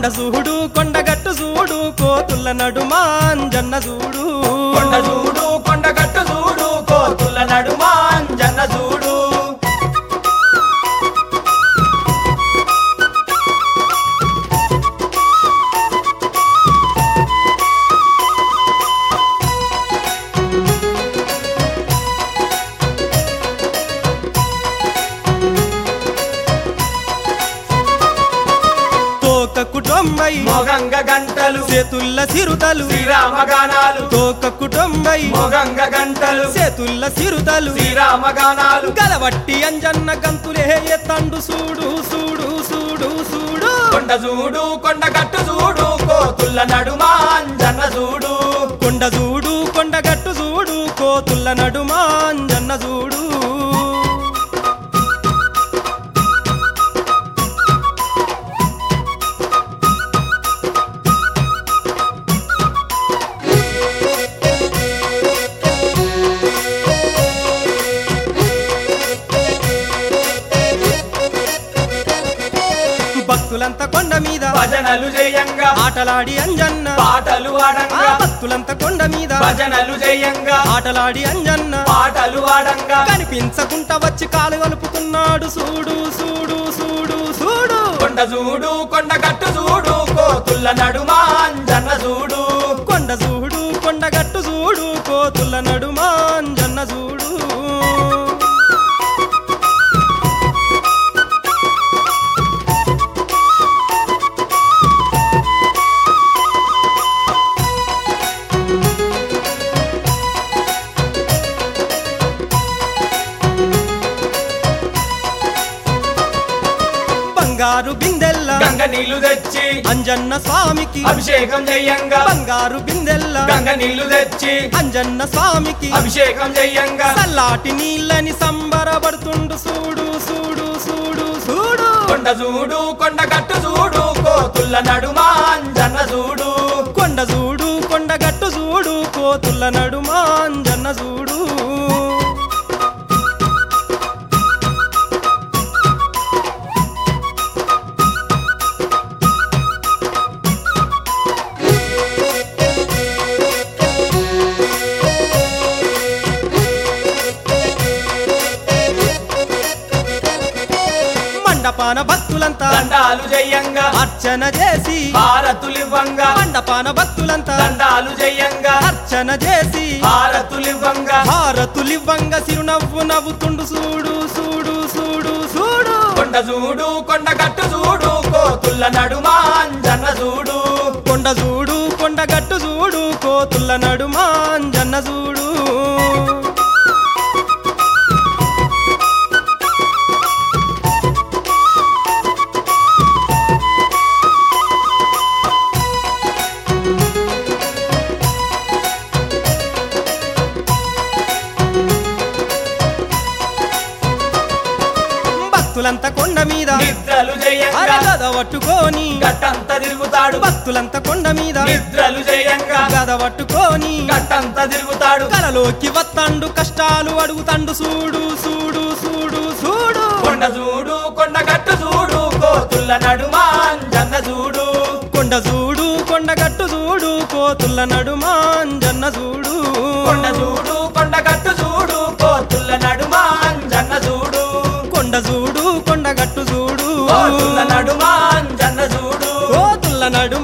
చూడు కొండగట్టు చూడు కోతుల నడుమా అంజన్న చూడు కొండ చూడు కొండగట్టు చూడు కోతుల నడుమా అంజన్న చూడు కుటుంబై మొగంగ గంటలు చేతుల్ల సిరుతలు శ్రీరామ గానాలు తోక కుటుంబై మొగంగ గంటలు చేతుల్ల సిరుతలు శ్రీరామ గానాలు గలవట్టి అంజన్న గంతులే ఎత్తండు చూడు చూడు చూడు చూడు కొండ చూడు కొండగట్టు చూడు కోతుల నడుమా అంజన్న చూడు కొండ చూడు కొండగట్టు చూడు కోతుల నడుమా అంజన్న చూడు భక్తులంతా కొండ మీద భజనలు జయంగా ఆటలాడి అంజన్న పాటలు ఆడంగా భక్తులంతా కొండ మీద భజనలు జయంగా ఆటలాడి అంజన్న పాటలు ఆడంగా కనిపించకుండా వచ్చి కాలు కలుపుతున్నాడు చూడు చూడు చూడు చూడు కొండ చూడు కొండగట్టు చూడు కోతుల నడుమా అంజన్న చూడు కొండ చూడు కొండగట్టు చూడు కోతుల నడుమా అంజన్న చూడు బంగారు బిందెల్ల గంగ నీళ్లు తెచ్చి అంజన్న స్వామికి అభిషేకం జయంగా బంగారు బిందెల్ల గంగ నీళ్లు తెచ్చి అంజన్న స్వామికి అభిషేకం జయంగా చల్లాటి నీళ్ళని సంబరపడుతుండు చూడు చూడు చూడు చూడు కొండ చూడు కొండగట్టు చూడు కోతుల నడుమా అంజన్న చూడు కొండ చూడు కొండగట్టు చూడు కోతుల నడుమా అంజన్న చూడు మండపాన భక్తులంతా దండాలు జయంగా అర్చన చేసి హారతులివ్వంగా మండపాన భక్తులంతా దండాలు జయంగా అర్చన చేసి హారతులివ్వంగా హారతులివ్వంగా చిరునవ్వు నవ్వుతుండు చూడు చూడు చూడు చూడు కొండ చూడు కొండగట్టు చూడు కోతుల నడుమా అంజన్న చూడు కొండ చూడు కొండగట్టు చూడు కోతుల నడుమా అంజన్న చూడు భక్తులంతా కొండ మీద నిద్రలు జయంగా గద పట్టుకొని గట్టంత తిరుగుతాడు భక్తులంతా కొండ మీద నిద్రలు జయంగా గద పట్టుకొని గట్టంత తిరుగుతాడు కలలోకి వత్తండు కష్టాలు అడుగుతండు చూడు చూడు చూడు చూడు కొండ చూడు కొండగట్టు చూడు కోతుల నడుమా అంజన్న చూడు కొండ చూడు కొండగట్టు చూడు కోతుల నడుమా అంజన్న చూడు కొండ చూడు కొండగట్టు చూడు కోతుల నడుమా అంజన్న చూడు కొండ చూడు కొండగట్టు చూడు కోతుల నడుమా అంజన్న చూడు కోతుల నడు